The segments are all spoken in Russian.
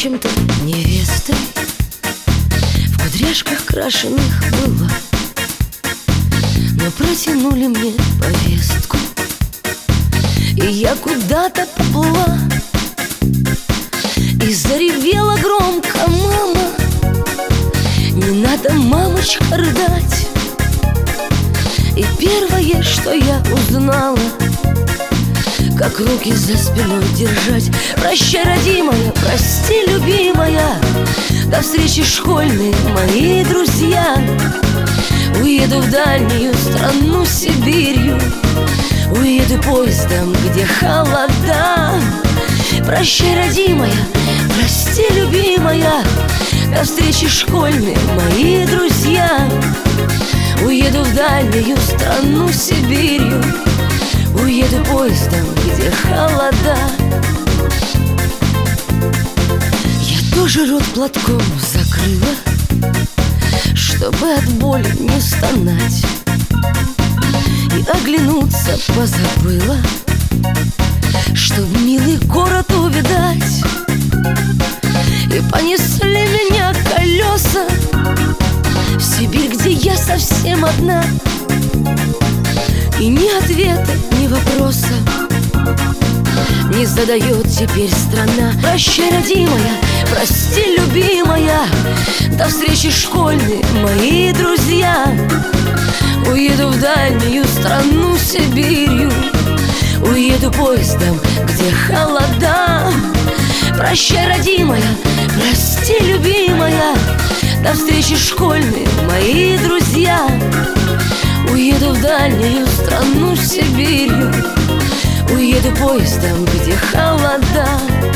чем-то невестой, в кудряшках крашеных была, но протянули мне повестку, и я куда-то поплыла. И заревела громко мама: не надо, мамочка, рыдать. И первое, что я узнала, как руки за спиной держать. Прощай, родимая, прости, любимая, до встречи школьные мои друзья. Уеду в дальнюю страну, Сибирью, уеду поездом, где холода. Прощай, родимая, прости, любимая, до встречи школьные мои друзья. Уеду в дальнюю страну, Сибирью, уеду поездом, где холода. Я тоже рот платком закрыла, чтобы от боли не стонать, и оглянуться позабыла, чтоб милый город увидать. И понесли меня колеса в Сибирь, где я совсем одна, и ни ответа, ни вопроса не задает теперь страна. Прощай, родимая, прости, любимая, до встречи школьные мои друзья. Уеду в дальнюю страну, Сибирью, уеду поездом, где холода. Прощай, родимая, прости, любимая, до встречи школьные мои друзья. Уеду в дальнюю страну, Сибирью, уеду поездом, где холода.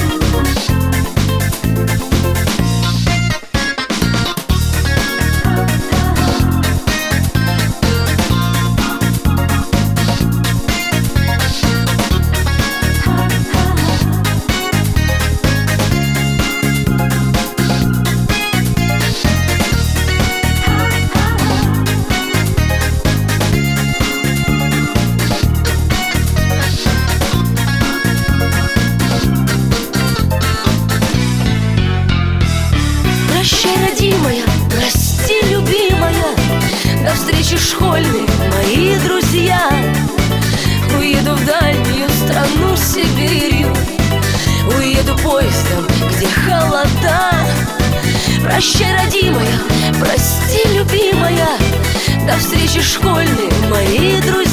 Прощай, родимая, прости, любимая, до встречи школьные мои друзья. Уеду в дальнюю страну, Сибирью, уеду поездом, где холода. Прощай, родимая, прости, любимая, до встречи школьные мои друзья.